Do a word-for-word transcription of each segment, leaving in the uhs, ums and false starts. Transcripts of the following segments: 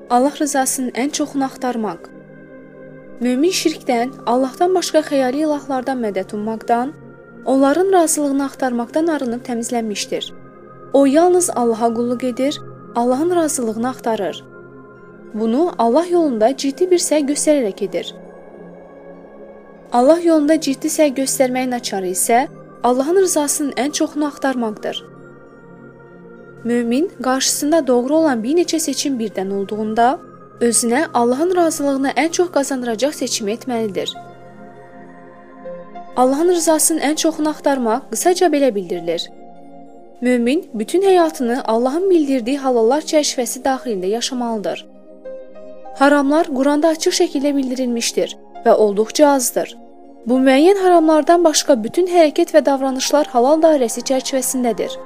Allah rızasının ən çoxunu axtarmaq. Mömin şirkdən, Allahdan başqa xəyali ilahlardan mədət ummaqdan, onların razılığını axtarmaqdan arınıb təmizlənmişdir. O yalnız Allaha qulluq edir, Allahın razılığını axtarır. Bunu Allah yolunda ciddi bir səy göstərərək edir. Allah yolunda ciddi səy göstərməyin açarı isə Allahın rızasının ən çoxunu axtarmaqdır. Mömin qarşısında doğru olan bir neçə seçim birdən olduğunda, özünə Allahın razılığını ən çox qazandıracaq seçimi etməlidir. Allahın rızasının ən çoxunu axtarmaq qısaca belə bildirilir. Mömin bütün həyatını Allahın bildirdiyi halallar çərçivəsi daxilində yaşamalıdır. Haramlar Quranda açıq şəkildə bildirilmişdir və olduqca azdır. Bu müəyyən haramlardan başqa bütün hərəkət və davranışlar halal dairəsi çərçivəsindədir.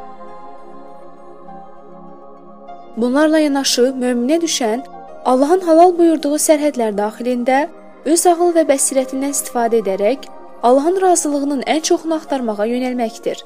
Bunlarla yanaşı möminə düşən Allahın halal buyurduğu sərhədlər daxilində öz ağıl və bəsirətindən istifadə edərək Allahın razılığının ən çoxunu axtarmağa yönəlməkdir.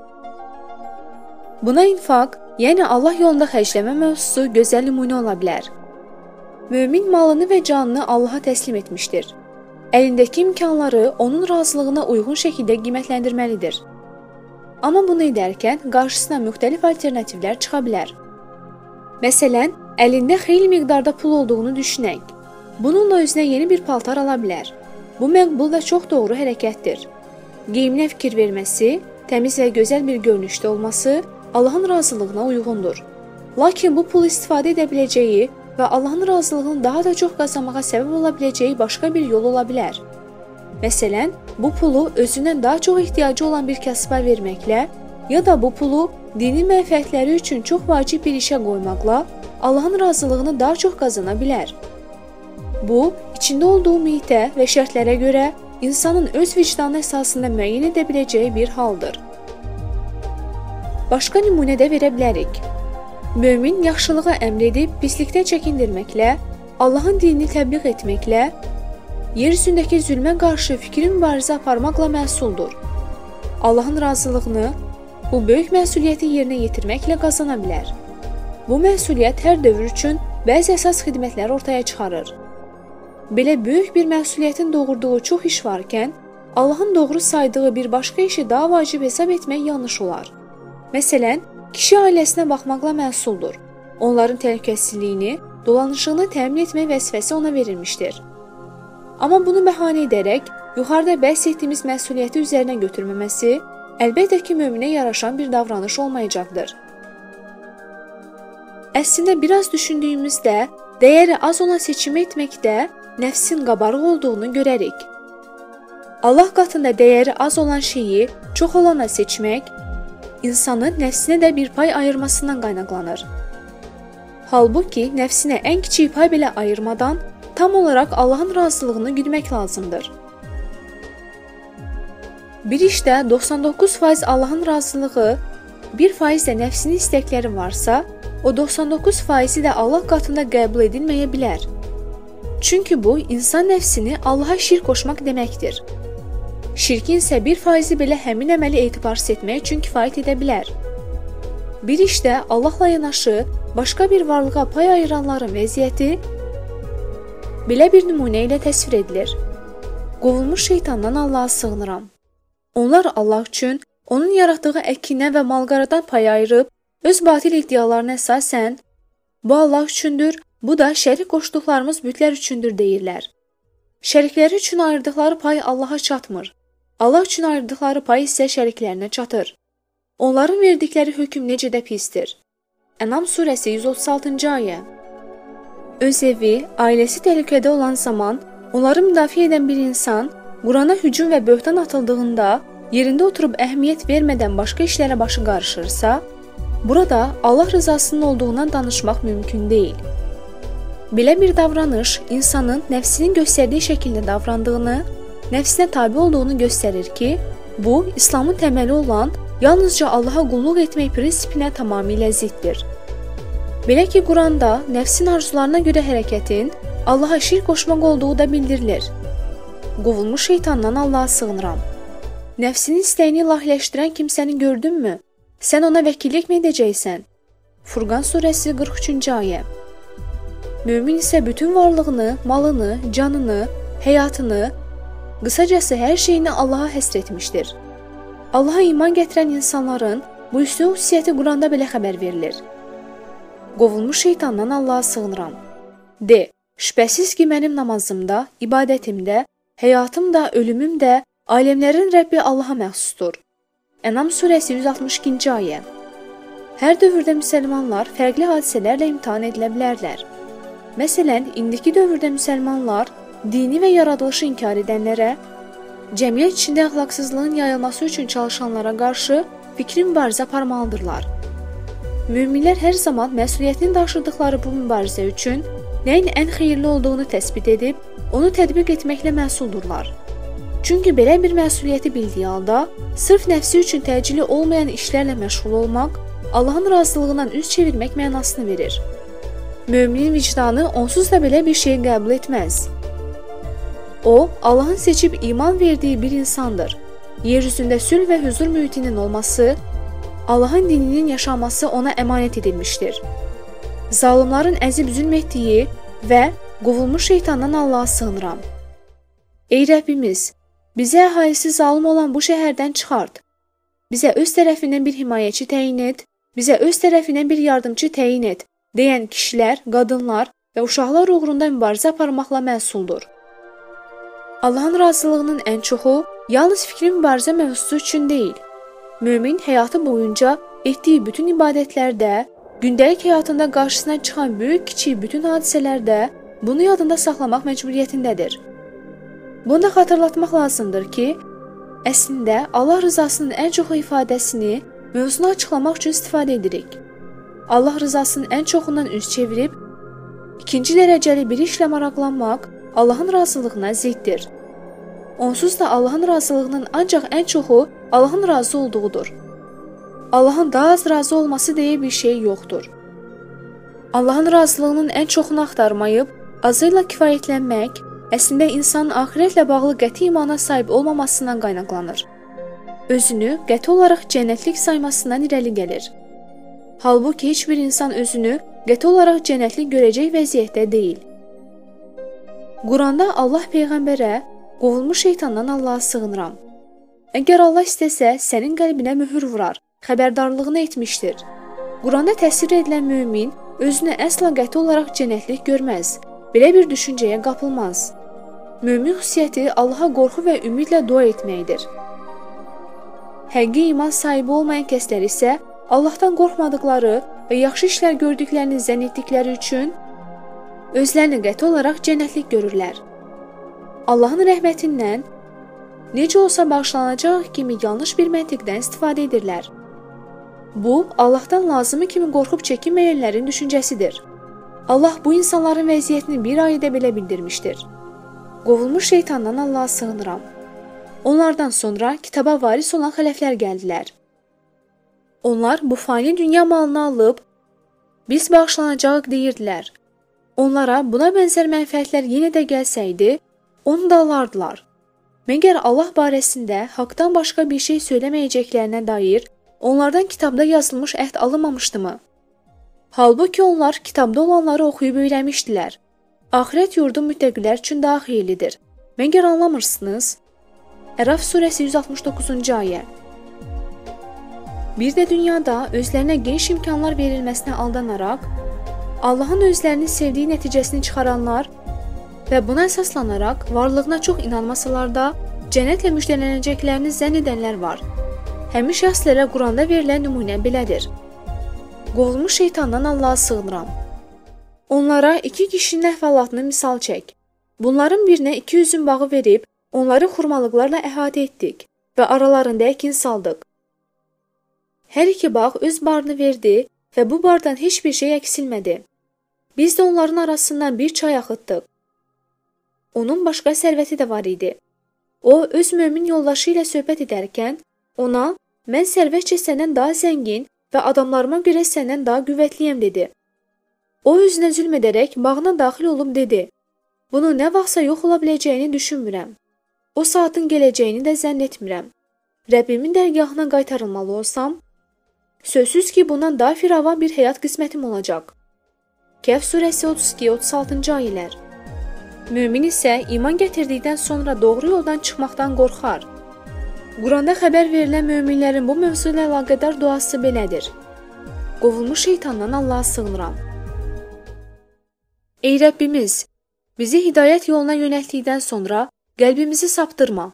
Buna infaq, yəni Allah yolunda xərcləmə mövzusu gözəl nümunə ola bilər. Mömin malını və canını Allaha təslim etmişdir. Əlindəki imkanları onun razılığına uyğun şəkildə qiymətləndirməlidir. Amma bunu edərkən qarşısına müxtəlif alternativlər çıxa bilər. Məsələn, əlində xeyli miqdarda pul olduğunu düşünək. Bununla özünə yeni bir paltar ala bilər. Bu məqbul və çox doğru hərəkətdir. Geyiminə fikir verməsi, təmiz və gözəl bir görünüşdə olması Allahın razılığına uyğundur. Lakin bu pulu istifadə edə biləcəyi və Allahın razılığını daha da çox qazanmağa səbəb ola biləcəyi başqa bir yol ola bilər. Məsələn, bu pulu özündən daha çox ehtiyacı olan bir kasıba verməklə ya da bu pulu dini mənfəətləri üçün çox vacib bir işə qoymaqla Allahın razılığını daha çox qazana bilər. Bu, içində olduğu mühitə və şərtlərə görə insanın öz vicdanı əsasında müəyyən edə biləcəyi bir haldır. Başqa nümunə də verə bilərik. Mömin yaxşılığa əmr edib pislikdən çəkindirməklə, Allahın dinini təbliğ etməklə, yer üzündəki zülmə qarşı fikri mübarizə aparmaqla məsuldur. Allahın razılığını bu böyük məsuliyyəti yerinə yetirməklə qazana bilər. Bu məsuliyyət hər dövr üçün bəzi əsas xidmətlər ortaya çıxarır. Belə böyük bir məsuliyyətin doğurduğu çox iş varkən, Allahın doğru saydığı bir başqa işi daha vacib hesab etmək yanlış olar. Məsələn, kişi ailəsinə baxmaqla məsuldur. Onların təhlükəsizliyini, dolanışığını təmin etmək vəzifəsi ona verilmişdir. Amma bunu bəhanə edərək, yuxarıda bəhs etdiyimiz məsuliyyəti üzərinə götürməməsi, əlbəttə ki, möminə yaraşan bir davranış olmayacaqdır. Əslində, biraz düşündüyümüzdə, dəyəri az olan seçimi etməkdə nəfsin qabarıq olduğunu görərik. Allah qatında dəyəri az olan şeyi çox olana seçmək, insanın nəfsinə də bir pay ayırmasından qaynaqlanır. Halbuki, nəfsinə ən kiçik pay belə ayırmadan tam olaraq Allahın razılığını güdmək lazımdır. Bir işdə doxsan doqquz faiz Allahın razılığı, bir faiz də nəfsinin istəkləri varsa, o doxsan doqquz faizi də Allah qatında qəbul edilməyə bilər. Çünki bu, insan nəfsini Allaha şirk qoşmaq deməkdir. Şirkin isə bir faizi belə həmin əməli etibarsız etmək üçün kifayət edə bilər. Bir işdə Allahla yanaşı başqa bir varlığa pay ayıranların vəziyyəti belə bir nümunə ilə təsvir edilir. Qovulmuş şeytandan Allaha sığınıram. Onlar Allah üçün onun yaratdığı əkinə və malqaradan pay ayırıb, öz batil iddialarına əsasən, bu Allah üçündür, bu da şərik qoşduqlarımız bütlər üçündür deyirlər. Şərikləri üçün ayırdıqları pay Allaha çatmır. Allah üçün ayırdıqları pay isə şəriklərinə çatır. Onların verdikləri hökm necə də pisdir. Ənam surəsi yüz otuz altıncı ayə. Öz evi, ailəsi təhlükədə olan zaman, onları müdafiə edən bir insan, Qurana hücum və böhtan atıldığında, yerində oturub əhəmiyyət vermədən başqa işlərə başı qarışırsa, burada Allah rızasının olduğundan danışmaq mümkün deyil. Belə bir davranış insanın nəfsinin göstərdiyi şəkildə davrandığını, nəfsinə tabi olduğunu göstərir ki, bu, İslamın təməli olan yalnızca Allaha qulluq etmək prinsipinə tamamilə ziddir. Belə ki, Quranda nəfsin arzularına görə hərəkətin Allaha şirk qoşmaq olduğu da bildirilir. Qovulmuş şeytandan Allaha sığınıram. Nəfsinin istəyini ilahiləşdirən kimsəni gördünmü? Sən ona vəkillik mi edəcəksən? Furqan surəsi qırx üçüncü ayə. Mömin isə bütün varlığını, malını, canını, həyatını, qısacası hər şeyini Allaha həsr etmişdir. Allaha iman gətirən insanların bu üstün xüsusiyyəti Quranda belə xəbər verilir. Qovulmuş şeytandan Allaha sığınıram. De, şübhəsiz ki, mənim namazımda, ibadətimdə, həyatımda, ölümümdə aləmlərin Rəbbi Allaha məxsusdur. Ənam surəsi yüz altmış ikinci ayə. Hər dövrdə müsəlmanlar fərqli hadisələrlə imtahan edilə bilərlər. Məsələn, indiki dövrdə müsəlmanlar dini və yaradılışı inkar edənlərə, cəmiyyət içində əxlaqsızlığın yayılması üçün çalışanlara qarşı fikri mübarizə aparmalıdırlar. Möminlər hər zaman məsuliyyətini daşıdıqları bu mübarizə üçün nəyin ən xeyirli olduğunu təsbit edib, onu tətbiq etməklə məsuldurlar. Çünki belə bir məsuliyyəti bildiyi halda, sırf nəfsi üçün təcili olmayan işlərlə məşğul olmaq, Allahın razılığından üz çevirmək mənasını verir. Möminin vicdanı onsuz da belə bir şey qəbul etməz. O, Allahın seçib iman verdiyi bir insandır. Yeryüzündə sülh və huzur mühitinin olması, Allahın dininin yaşaması ona əmanət edilmişdir. Zalimların əzib zülm etdiyi və qovulmuş şeytandan Allaha sığınıram. Ey Rəbbimiz, bizə əhalisi zalim olan bu şəhərdən çıxart. Bizə öz tərəfindən bir himayəçi təyin et, bizə öz tərəfindən bir yardımcı təyin et, deyən kişilər, qadınlar və uşaqlar uğrunda mübarizə aparmaqla məsuldur. Allahın razılığının ən çoxu yalnız fikri mübarizə mövzusu üçün deyil. Mömin həyatı boyunca etdiyi bütün ibadətlərdə, gündəlik həyatında qarşısına çıxan böyük-kiçik bütün hadisələrdə bunu yadında saxlamaq məcburiyyətindədir. Bunu da xatırlatmaq lazımdır ki, əslində Allah rızasının ən çoxu ifadəsini mövzunu açıqlamaq üçün istifadə edirik. Allah rızasının ən çoxundan üz çevirib, ikinci dərəcəli bir işlə maraqlanmaq Allahın razılığına ziddir. Onsuz da Allahın razılığının ancaq ən çoxu Allahın razı olduğudur. Allahın daha az razı olması deyə bir şey yoxdur. Allahın razılığının ən çoxunu axtarmayıb, azıyla kifayətlənmək, əslində insanın axirətlə bağlı qəti imana sahib olmamasından qaynaqlanır. Özünü qəti olaraq cənnətlik saymasından irəli gəlir. Halbuki heç bir insan özünü qəti olaraq cənnətlik görəcək vəziyyətdə deyil. Quranda Allah Peyğəmbərə, qovulmuş şeytandan Allaha sığınıram. Əgər Allah istəsə, sənin qəlbinə möhür vurar, xəbərdarlığını etmişdir. Quranda təsvir edilən mömin özünü əsla qəti olaraq cənnətlik görməz, belə bir düşüncəyə qapılmaz. Mömin xüsusiyyəti Allaha qorxu və ümidlə dua etməkdir. Həqiqi iman sahibi olmayan kəslər isə Allahdan qorxmadıqları və yaxşı işlər gördüklərini zənn etdikləri üçün özlərini qəti olaraq cənnətlik görürlər. Allahın rəhmətindən necə olsa bağışlanacaq kimi yanlış bir məntiqdən istifadə edirlər. Bu, Allahdan lazımı kimi qorxub çəkinməyənlərin düşüncəsidir. Allah bu insanların vəziyyətini bir ayədə belə bildirmişdir. Qovulmuş şeytandan Allaha sığınıram. Onlardan sonra kitaba varis olan xələflər gəldilər. Onlar bu fani dünya malını alıb, biz bağışlanacaq deyirdilər. Onlara buna bənzər mənfəətlər yenə də gəlsəydi, onu da alardılar. Məgər Allah barəsində haqdan başqa bir şey söyləməyəcəklərinə dair onlardan kitabda yazılmış əhd alınmamışdımı? Halbuki onlar kitabda olanları oxuyub öyrənmişdilər. Axirət yurdu müttəqilər üçün daha xeyirlidir. Məgər anlamırsınız? Əraf surəsi yüz altmış doqquzuncu ayə. Bir də dünyada özlərinə geniş imkanlar verilməsinə aldanaraq, Allahın özlərini sevdiyi nəticəsini çıxaranlar və buna əsaslanaraq varlığına çox inanmasalar da cənnətlə müjdələnəcəklərini zənn edənlər var. Həmin şəxslərə Quranda verilən nümunə belədir. Qovulmuş şeytandan Allaha sığınıram. Onlara iki kişinin əhvalatını misal çək. Bunların birinə iki üzüm bağı verib, onları xurmalıqlarla əhatə etdik və aralarında əkin saldıq. Hər iki bağ öz barını verdi və bu bardan heç bir şey əksilmədi. Biz də onların arasından bir çay axıtdıq. Onun başqa sərvəti də var idi. O, öz mömin yoldaşı ilə söhbət edərkən, ona, mən sərvətcə səndən daha zəngin və adamlarıma görə səndən daha qüvvətliyəm, dedi. O, özünə zülm edərək bağına daxil olub dedi, bunu nə vaxtsa yox ola biləcəyini düşünmürəm. O saatın gələcəyini də zənn etmirəm. Rəbbimin dərgahına qaytarılmalı olsam, sözsüz ki, bundan daha firavan bir həyat qismətim olacaq. Kəhf surəsi otuz iki otuz altıncı ayələr. Mömin isə iman gətirdikdən sonra doğru yoldan çıxmaqdan qorxar. Quranda xəbər verilən möminlərin bu mövzu ilə əlaqədar duası belədir. Qovulmuş şeytandan Allaha sığınıram. Ey Rəbbimiz, bizi hidayət yoluna yönəltdikdən sonra qəlbimizi saptırma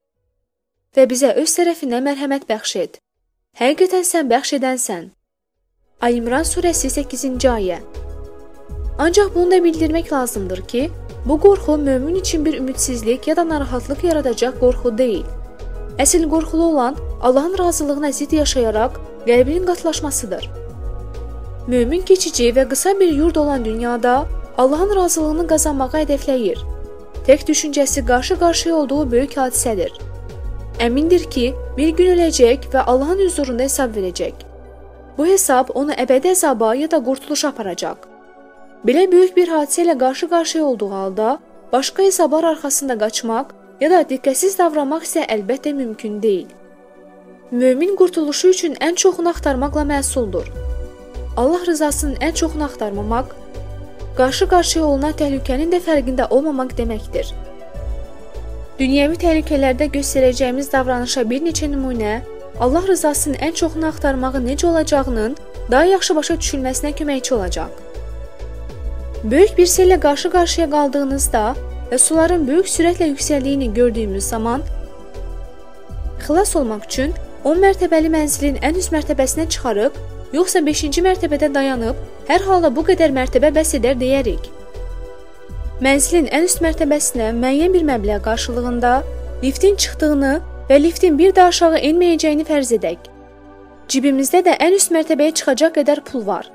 və bizə öz tərəfindən mərhəmət bəxş et. Həqiqətən sən bəxş edənsən. Ali İmran surəsi səkkizinci ayə. Ancaq bunu da bildirmək lazımdır ki, bu qorxu mömin üçün bir ümidsizlik ya da narahatlıq yaradacaq qorxu deyil. Əsl qorxulu olan Allahın razılığına zidd yaşayaraq qəlbinin qatlaşmasıdır. Mömin keçici və qısa bir yurd olan dünyada Allahın razılığını qazanmağı hədəfləyir. Tək düşüncəsi qarşı-qarşıya olduğu böyük hadisədir. Əmindir ki, bir gün öləcək və Allahın hüzurunda hesab verəcək. Bu hesab onu əbədi əzaba ya da qurtuluşa aparacaq. Belə böyük bir hadisə ilə qarşı-qarşıya olduğu halda, başqa hesablar arxasında qaçmaq ya da diqqətsiz davranmaq isə əlbəttə mümkün deyil. Mömin qurtuluşu üçün ən çoxunu axtarmaqla məsuldur. Allah rızasının ən çoxunu axtarmamaq, qarşı-qarşıya olunan təhlükənin də fərqində olmamaq deməkdir. Dünyəvi təhlükələrdə göstərəcəyimiz davranışa bir neçə nümunə, Allah rızasının ən çoxunu axtarmağı necə olacağının daha yaxşı başa düşülməsinə köməkçi olacaq. Böyük bir sellə qarşı-qarşıya qaldığınızda və suların böyük sürətlə yüksəldiyini gördüyümüz zaman xilas olmaq üçün on mərtəbəli mənzilin ən üst mərtəbəsinə çıxarıq, yoxsa beşinci mərtəbədə dayanıb, hər halda bu qədər mərtəbə bəs edər deyərik. Mənzilin ən üst mərtəbəsinə müəyyən bir məbləğ qarşılığında liftin çıxdığını və liftin bir də aşağı enməyəcəyini fərz edək. Cibimizdə də ən üst mərtəbəyə çıxacaq qədər pul var.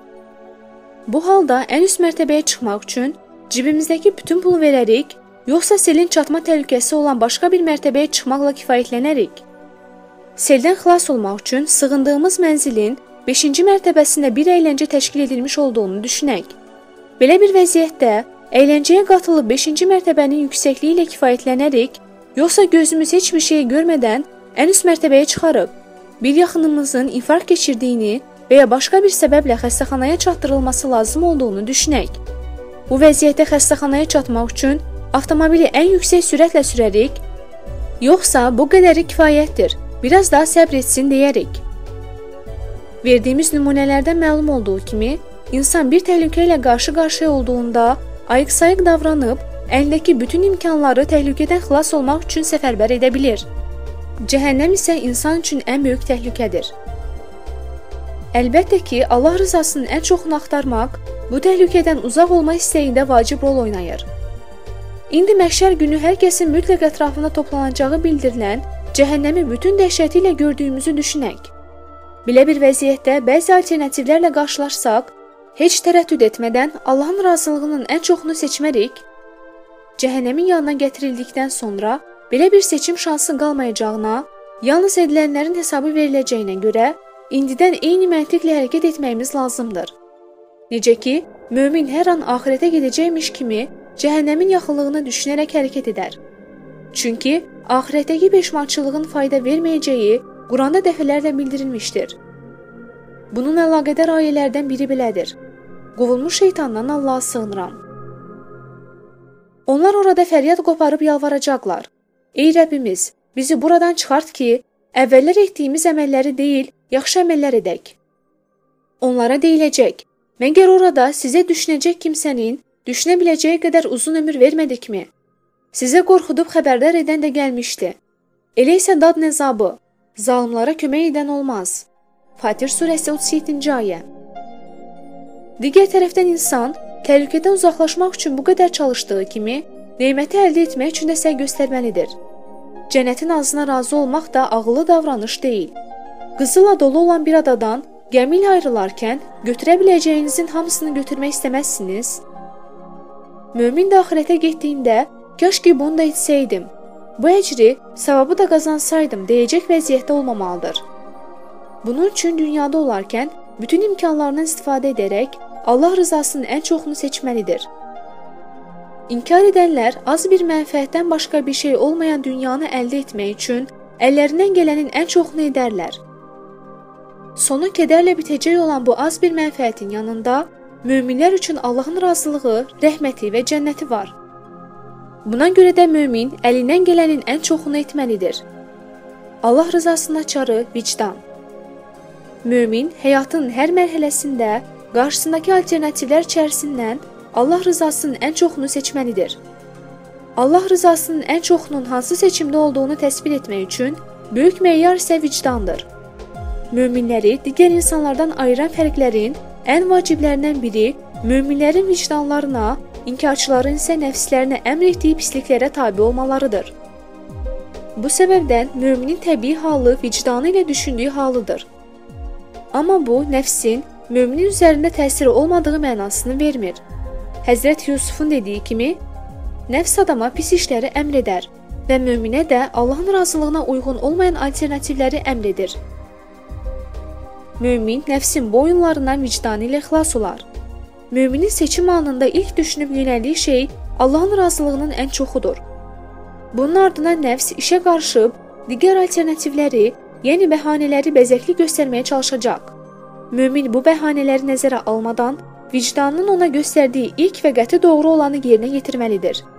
Bu halda ən üst mərtəbəyə çıxmaq üçün cibimizdəki bütün pulu verərik, yoxsa selin çatma təhlükəsi olan başqa bir mərtəbəyə çıxmaqla kifayətlənərik. Seldən xilas olmaq üçün sığındığımız mənzilin beşinci mərtəbəsində bir əyləncə təşkil edilmiş olduğunu düşünək. Belə bir vəziyyətdə əyləncəyə qatılıb beşinci mərtəbənin yüksəkliyi ilə kifayətlənərik, yoxsa gözümüz heç bir şey görmədən ən üst mərtəbəyə çıxarıq, bir yaxınımızın infarkt keçirdiyini və ya başqa bir səbəblə xəstəxanaya çatdırılması lazım olduğunu düşünək. Bu vəziyyətdə xəstəxanaya çatmaq üçün avtomobili ən yüksək sürətlə sürərik, yoxsa bu qədəri kifayətdir, biraz daha səbr etsin deyərik. Verdiyimiz nümunələrdən məlum olduğu kimi, insan bir təhlükə ilə qarşı-qarşıya olduğunda ayıq-sayıq davranıb, əlindəki bütün imkanları təhlükədən xilas olmaq üçün səfərbər edə bilir. Cəhənnəm isə insan üçün ən böyük təhlükədir. Əlbəttə ki, Allah rızasının ən çoxunu axtarmaq, bu təhlükədən uzaq olma istəyində vacib rol oynayır. İndi məhşər günü hər kəsin mütləq ətrafında toplanacağı bildirilən cəhənnəmi bütün dəhşəti ilə gördüyümüzü düşünək. Belə bir vəziyyətdə bəzi alternativlərlə qarşılaşsaq, heç tərəddüd etmədən Allahın razılığının ən çoxunu seçmərik. Cəhənnəmin yanına gətirildikdən sonra belə bir seçim şansı qalmayacağına, yalnız edilənlərin hesabı veriləcəyinə görə indidən eyni məntiqlə hərəkət etməyimiz lazımdır. Necə ki, mömin hər an axirətə gedəcəkmiş kimi cəhənnəmin yaxınlığını düşünərək hərəkət edər. Çünki axirətdəki peşmançılığın fayda verməyəcəyi Quranda dəfələrlə bildirilmişdir. Bunun əlaqədar ayələrdən biri belədir. Qovulmuş şeytandan Allaha sığınıram. Onlar orada fəryad qoparıb yalvaracaqlar. Ey Rəbbimiz, bizi buradan çıxart ki, əvvəllər etdiyimiz əməlləri deyil, yaxşı əməllər edək. Onlara deyiləcək, məgər orada sizə düşünəcək kimsənin düşünə biləcəyi qədər uzun ömür vermədikmi? Sizə qorxudub xəbərdar edən də gəlmişdi. Elə isə dad nəzabı, zalimlara kömək edən olmaz. Fatir surəsi otuz yeddinci ayə. Digər tərəfdən insan, təhlükədən uzaqlaşmaq üçün bu qədər çalışdığı kimi, neməti əldə etmək üçün də səy göstərməlidir. Cənnətin azına razı olmaq da ağıllı davranış deyil. Qızılla dolu olan bir adadan gəmi ilə ayrılarkən götürə biləcəyinizin hamısını götürmək istəməzsiniz. Mömin də axirətə getdiyində, kaş ki bunu da etsəydim, bu əcri, savabı da qazansaydım deyəcək vəziyyətdə olmamalıdır. Bunun üçün dünyada olarkən bütün imkanlarından istifadə edərək Allah rızasının ən çoxunu seçməlidir. İnkar edənlər az bir mənfəətdən başqa bir şey olmayan dünyanı əldə etmək üçün əllərindən gələnin ən çoxunu edərlər. Sonu kədərlə bitəcək olan bu az bir mənfəətin yanında möminlər üçün Allahın razılığı, rəhməti və cənnəti var. Buna görə də mömin əlindən gələnin ən çoxunu etməlidir. Allah rızasının açarı vicdan. Mömin həyatının hər mərhələsində qarşısındakı alternativlər içərisindən Allah rızasının ən çoxunu seçməlidir. Allah rızasının ən çoxunun hansı seçimdə olduğunu təsvir etmək üçün böyük meyar isə vicdandır. Möminləri digər insanlardan ayıran fərqlərin ən vaciblərindən biri möminlərin vicdanlarına, inkarçıların isə nəfslərinə əmr etdiyi pisliklərə tabe olmalarıdır. Bu səbəbdən müminin təbii halı vicdanı ilə düşündüyü halıdır. Amma bu, nəfsin müminin üzərində təsiri olmadığı mənasını vermir. Həzrət Yusufun dediyi kimi, nəfs adama pis işləri əmr edər və möminə də Allahın razılığına uyğun olmayan alternativləri əmr edir. Mömin nəfsin bu oyunlarından vicdanı ilə xilas olar. Müminin seçim anında ilk düşünüb yönəldiyi şey Allahın razılığının ən çoxudur. Bunun ardına nəfs işə qarışıb, digər alternativləri, yəni bəhanələri bəzəkli göstərməyə çalışacaq. Mömin bu bəhanələri nəzərə almadan, vicdanının ona göstərdiyi ilk və qəti doğru olanı yerinə yetirməlidir.